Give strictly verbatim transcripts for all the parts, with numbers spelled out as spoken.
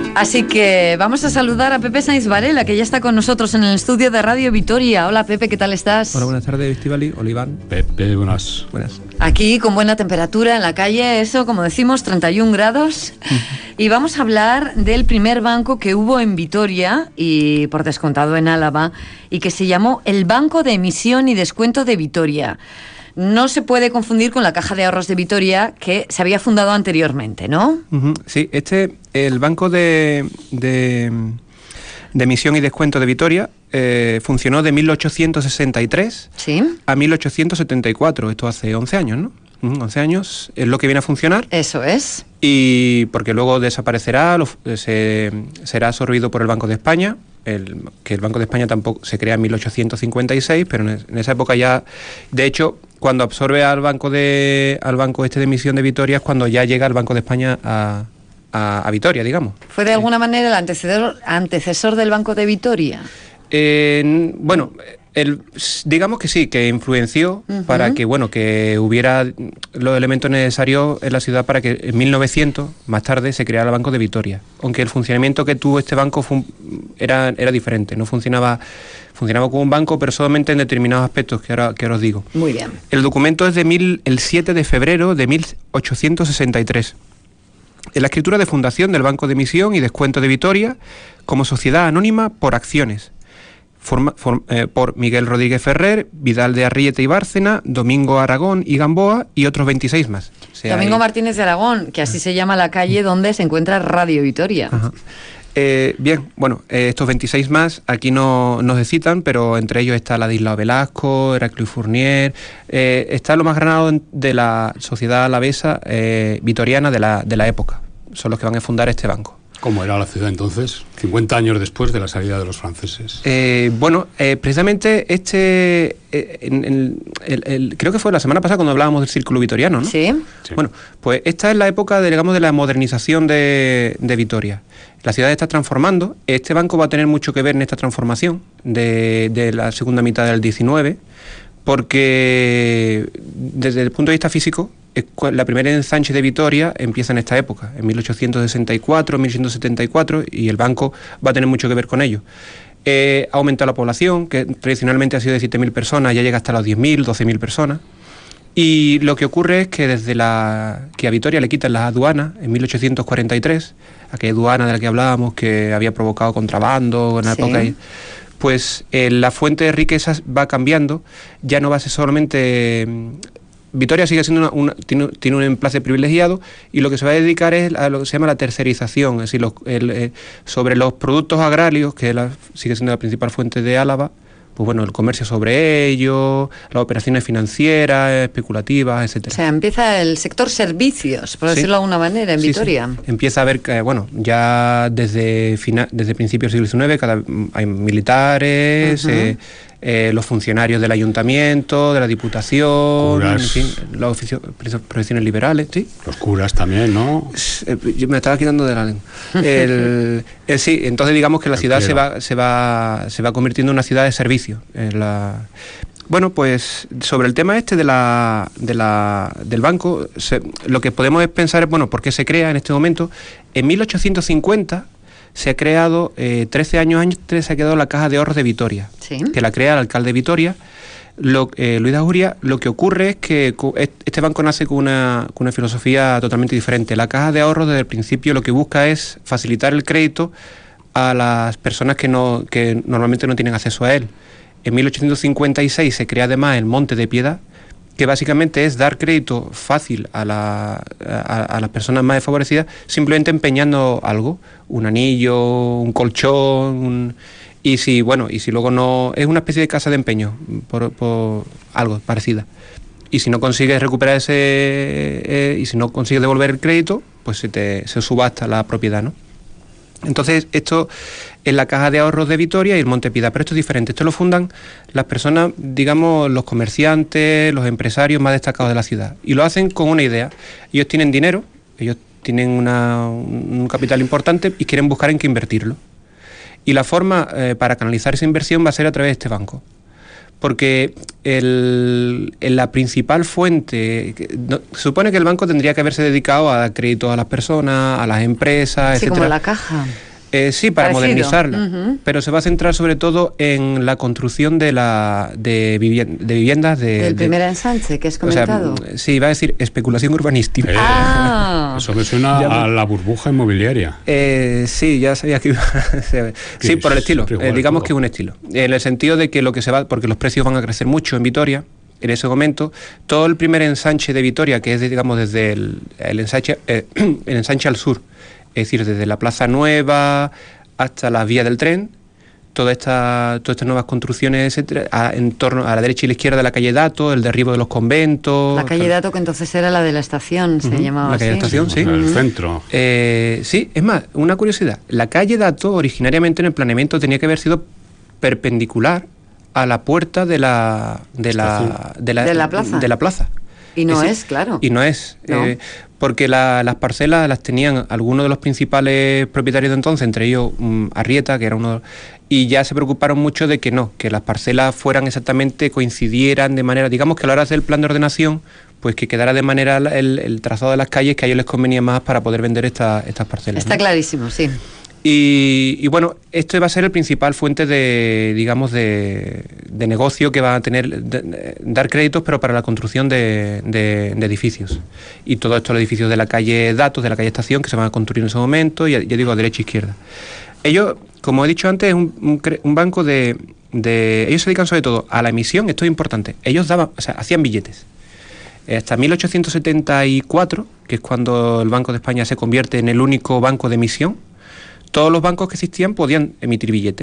Así que vamos a saludar a Pepe Sainz Varela, que ya está con nosotros en el estudio de Radio Vitoria. Hola Pepe, ¿qué tal estás? Hola, buenas tardes, Estivali. Hola, Iván. Pepe, buenas. Buenas. Aquí con buena temperatura en la calle, eso, como decimos, treinta y un grados. Y vamos a hablar del primer banco que hubo en Vitoria, y por descontado en Álava, y que se llamó el Banco de Emisión y Descuento de Vitoria. No se puede confundir con la Caja de Ahorros de Vitoria, que se había fundado anteriormente, ¿no? Uh-huh. Sí, este, el Banco de, de, de Emisión y Descuento de Vitoria eh, funcionó de mil ochocientos sesenta y tres ¿Sí? a mil ochocientos setenta y cuatro, esto hace once años, ¿no? Uh-huh, once años es lo que viene a funcionar. Eso es. Y porque luego desaparecerá, lo, se, será absorbido por el Banco de España. El, que el Banco de España tampoco se crea en mil ochocientos cincuenta y seis, pero en, en esa época ya, de hecho, cuando absorbe al banco de al banco este de emisión de Vitoria es cuando ya llega el Banco de España a, a, a Vitoria, digamos. ¿Fue de alguna manera el antecedor, antecesor del Banco de Vitoria? Eh, bueno, el, digamos que sí, que influenció uh-huh. para que bueno que hubiera los elementos necesarios en la ciudad para que en mil novecientos, más tarde, se creara el Banco de Vitoria. Aunque el funcionamiento que tuvo este banco fue, era, era diferente, no funcionaba funcionaba como un banco, pero solamente en determinados aspectos que ahora, que ahora os digo. Muy bien. El documento es de mil, el siete de febrero de mil ochocientos sesenta y tres. En la escritura de fundación del Banco de Emisión y Descuento de Vitoria como sociedad anónima por acciones. Forma, form, eh, por Miguel Rodríguez Ferrer, Vidal de Arrieta y Bárcena, Domingo Aragón y Gamboa y otros veintiséis más. O sea, Domingo hay... Martínez de Aragón, que así se llama la calle donde se encuentra Radio Vitoria. Ajá. Eh, bien, bueno, eh, estos veintiséis más aquí no nos citan, pero entre ellos está Ladislao Velasco, Heraclio Fournier, eh, está lo más granado de la sociedad alavesa eh, vitoriana de la, de la época. Son los que van a fundar este banco. ¿Cómo era la ciudad entonces, cincuenta años después de la salida de los franceses? Eh, bueno, eh, precisamente este, eh, en, en, el, el, creo que fue la semana pasada cuando hablábamos del Círculo Vitoriano, ¿no? Sí. sí. Bueno, pues esta es la época, de, digamos, de la modernización de, de Vitoria. La ciudad está transformando. Este banco va a tener mucho que ver en esta transformación de, de la segunda mitad del diecinueve, porque desde el punto de vista físico, la primera ensanche de Vitoria empieza en esta época, en mil ochocientos sesenta y cuatro, mil ochocientos setenta y cuatro, y el banco va a tener mucho que ver con ello. Eh, ha aumentado la población, que tradicionalmente ha sido de siete mil personas, ya llega hasta los diez mil, doce mil personas. Y lo que ocurre es que desde la que a Vitoria le quitan las aduanas en mil ochocientos cuarenta y tres, aquella aduana de la que hablábamos que había provocado contrabando en la sí. época, pues eh, la fuente de riquezas va cambiando, ya no va a ser solamente... Vitoria sigue siendo una, una, tiene, tiene un emplace privilegiado y lo que se va a dedicar es a lo que se llama la tercerización, es decir, los, el, eh, sobre los productos agrarios, que la, sigue siendo la principal fuente de Álava, pues bueno, el comercio sobre ellos, las operaciones financieras, especulativas, etcétera. O sea, empieza el sector servicios, por sí. decirlo de alguna manera, en sí, Vitoria. Sí. Empieza a haber, eh, bueno, ya desde, final, desde principios del siglo diecinueve cada, hay militares, uh-huh. eh, Eh, los funcionarios del ayuntamiento, de la diputación, curas. En fin, las oficio, profesiones liberales, ¿sí? Los curas también, ¿no? Yo me estaba quitando de la lengua. El, el, sí, entonces digamos que la ciudad se va, se va, se va convirtiendo en una ciudad de servicio. En la, bueno, pues sobre el tema este de la, de la, del banco, se, lo que podemos pensar es, bueno, ¿por qué se crea en este momento? En mil ochocientos cincuenta se ha creado, eh, trece años antes se ha creado la Caja de Ahorros de Vitoria, sí. que la crea el alcalde de Vitoria, lo, eh, Luis de Ajuria. Lo que ocurre es que este banco nace con una, con una filosofía totalmente diferente. La Caja de Ahorros desde el principio lo que busca es facilitar el crédito a las personas que, no, que normalmente no tienen acceso a él. En mil ochocientos cincuenta y seis se crea además el Monte de Piedad, que básicamente es dar crédito fácil a, la, a, a las personas más desfavorecidas, simplemente empeñando algo, un anillo, un colchón, un, y si bueno y si luego no, es una especie de casa de empeño, por, por algo parecida. Y si no consigues recuperar ese, eh, y si no consigues devolver el crédito, pues se te se subasta la propiedad, ¿no? Entonces, esto es la Caja de Ahorros de Vitoria y el Monte Piedad, pero esto es diferente. Esto lo fundan las personas, digamos, los comerciantes, los empresarios más destacados de la ciudad. Y lo hacen con una idea. Ellos tienen dinero, ellos tienen una, un capital importante y quieren buscar en qué invertirlo. Y la forma eh, para canalizar esa inversión va a ser a través de este banco. porque el, el, la principal fuente, no, se supone que el banco tendría que haberse dedicado a dar créditos a las personas, a las empresas, sí, etcétera. Como la Caja. Eh, sí, para Parecido. modernizarla, Uh-huh. pero se va a centrar sobre todo en la construcción de la de, vivien, de viviendas de... El de, primer ensanche que has comentado. O sea, sí, iba a decir especulación urbanística. Eh, ah. Eso me suena a la burbuja inmobiliaria. Eh, sí, ya sabía que iba a ser. Sí, por el estilo. Eh, digamos todo. que es un estilo. En el sentido de que lo que se va, porque los precios van a crecer mucho en Vitoria, en ese momento, todo el primer ensanche de Vitoria, que es, digamos, desde el, el, ensanche, eh, el ensanche al sur, es decir, desde la Plaza Nueva hasta la vía del tren, toda esta, todas estas nuevas construcciones, etcétera, a, en torno a la derecha y la izquierda de la calle Dato, el derribo de los conventos. La calle Dato, que entonces era la de la estación, uh-huh. se llamaba La calle así. de la estación, sí. El uh-huh. centro. Eh, sí, es más, una curiosidad. La calle Dato, originariamente en el planeamiento, tenía que haber sido perpendicular a la puerta de la de la, de la, de la plaza. De la plaza. Y no es, es claro. Y no es. No. Eh, porque la, las parcelas las tenían algunos de los principales propietarios de entonces, entre ellos um, Arrieta, que era uno, y ya se preocuparon mucho de que no, que las parcelas fueran exactamente, coincidieran de manera, digamos que a la hora de hacer el plan de ordenación, pues que quedara de manera el, el trazado de las calles que a ellos les convenía más para poder vender esta, estas parcelas. Está ¿no? clarísimo, sí. Y, y bueno, esto va a ser el principal fuente de, digamos, de, de negocio que va a tener, de, de, dar créditos, pero para la construcción de, de, de edificios. Y todo esto, los edificios de la calle Datos, de la calle Estación, que se van a construir en ese momento, y ya digo, derecha e izquierda. Ellos, como he dicho antes, es un, un, un banco de, de... Ellos se dedican sobre todo a la emisión, esto es importante. Ellos daban, o sea, hacían billetes. Hasta mil ochocientos setenta y cuatro, que es cuando el Banco de España se convierte en el único banco de emisión, todos los bancos que existían podían emitir billetes.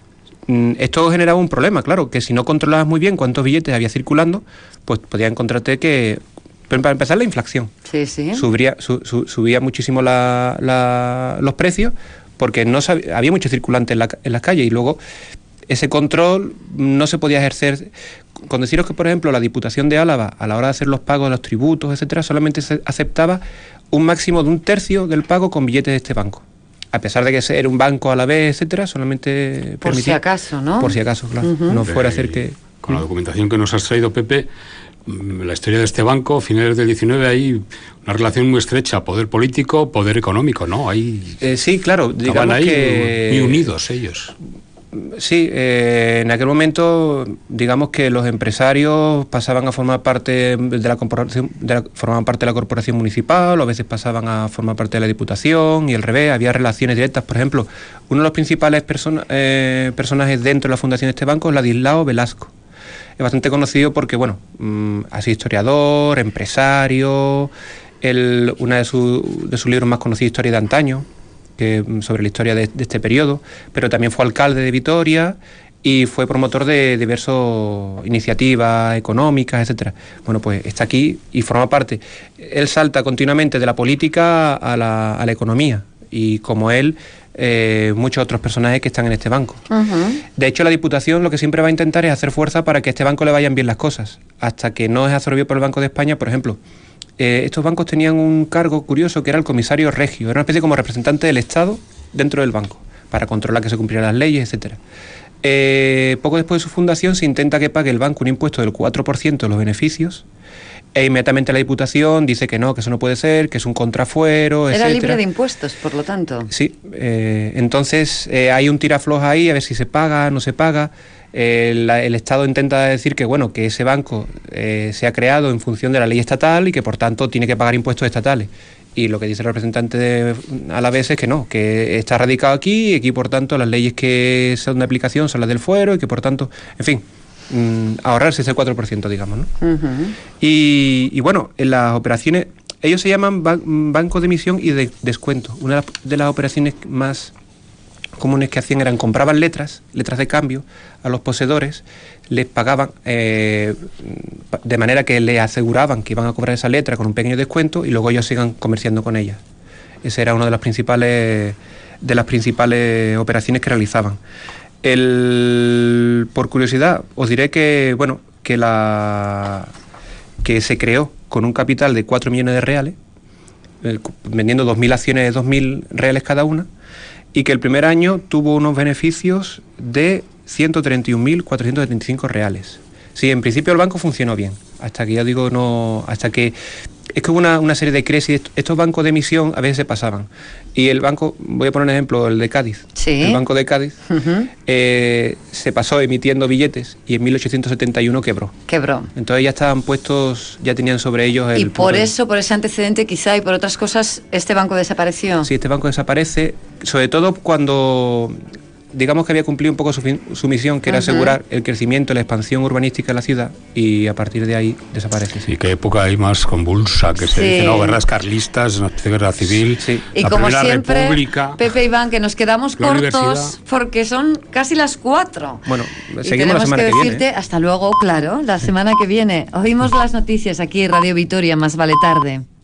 Esto generaba un problema, claro, que si no controlabas muy bien cuántos billetes había circulando, pues podía encontrarte que, pero para empezar, la inflación. Sí, sí. Subía, su, su, subía muchísimo la, la, los precios porque no sabía, había mucho circulante en, la, en las calles, y luego ese control no se podía ejercer. Con deciros que, por ejemplo, la Diputación de Álava, a la hora de hacer los pagos de los tributos, etcétera, solamente se aceptaba un máximo de un tercio del pago con billetes de este banco. A pesar de que era un banco a la vez, etcétera, solamente por si acaso, ¿no? Por si acaso, claro. Uh-huh. No fuera a hacer que... Con la documentación que nos has traído, Pepe, la historia de este banco, finales del diecinueve, hay una relación muy estrecha, poder político, poder económico, ¿no? Hay, eh, sí, claro, digamos ahí que... muy unidos ellos. Sí, eh, en aquel momento, digamos que los empresarios pasaban a formar parte de la corporación, de la, formaban parte de la corporación municipal, o a veces pasaban a formar parte de la Diputación, y al revés, había relaciones directas. Por ejemplo, uno de los principales persona, eh, personajes dentro de la fundación de este banco es Ladislao Velasco. Es bastante conocido porque, bueno, mmm, ha sido historiador, empresario, el, una de, su, de sus libros más conocidos, Historia de Antaño, que, sobre la historia de, de este periodo, pero también fue alcalde de Vitoria y fue promotor de diversas iniciativas económicas, etcétera. Bueno, pues está aquí y forma parte. Él salta continuamente de la política a la, a la economía, y como él, eh, muchos otros personajes que están en este banco. Uh-huh. De hecho, la Diputación lo que siempre va a intentar es hacer fuerza para que a este banco le vayan bien las cosas, hasta que no es absorbido por el Banco de España. Por ejemplo, Eh, estos bancos tenían un cargo curioso que era el comisario regio, era una especie como representante del Estado dentro del banco, para controlar que se cumplieran las leyes, etcétera. Eh, poco después de su fundación se intenta que pague el banco un impuesto del cuatro por ciento de los beneficios, e inmediatamente la Diputación dice que no, que eso no puede ser, que es un contrafuero, etcétera. Era libre de impuestos, por lo tanto. Sí, eh, entonces eh, hay un tirafloja ahí, a ver si se paga, no se paga. El, el Estado intenta decir que bueno, que ese banco eh, se ha creado en función de la ley estatal y que por tanto tiene que pagar impuestos estatales. Y lo que dice el representante de Alavés es que no, que está radicado aquí y aquí por tanto las leyes que son de aplicación son las del fuero y que por tanto, en fin, mmm, ahorrarse ese cuatro por ciento, digamos, ¿no? Uh-huh. y, y bueno, en las operaciones, ellos se llaman ban- banco de emisión y de descuento. Una de las, de las operaciones más comunes que hacían eran compraban letras, letras de cambio a los poseedores, les pagaban eh, de manera que les aseguraban que iban a cobrar esa letra con un pequeño descuento y luego ellos sigan comerciando con ella. Esa era una de las principales de las principales operaciones que realizaban. El, por curiosidad, os diré que bueno, que la que se creó con un capital de cuatro millones de reales, eh, vendiendo dos mil acciones de dos mil reales cada una, y que el primer año tuvo unos beneficios de ciento treinta y un mil cuatrocientos setenta y cinco reales. Sí, en principio el banco funcionó bien, hasta que ya digo, no, hasta que es que hubo una, una serie de crisis. Estos bancos de emisión a veces se pasaban. Y el banco, voy a poner un ejemplo, el de Cádiz. Sí. El Banco de Cádiz Uh-huh. eh, se pasó emitiendo billetes y en mil ochocientos setenta y uno quebró. Quebró. Entonces ya estaban puestos, ya tenían sobre ellos el... Y por punto de- eso, por ese antecedente quizá y por otras cosas, este banco desapareció. Sí, este banco desaparece, sobre todo cuando... digamos que había cumplido un poco su, fin- su misión, que era Ujú. asegurar el crecimiento, la expansión urbanística de la ciudad, y a partir de ahí desaparece. Sí. Y qué época hay más convulsa, que se Sí. dice, no, guerras carlistas, una especie de guerra civil, Sí. Y la como Primera siempre, República. Pepe Iván, que nos quedamos la cortos universidad. porque son casi las cuatro. Bueno, Y seguimos tenemos la semana que que, decirte viene. ¿eh? hasta luego, claro, la semana que viene. Oímos las noticias aquí en Radio Vitoria, más vale tarde.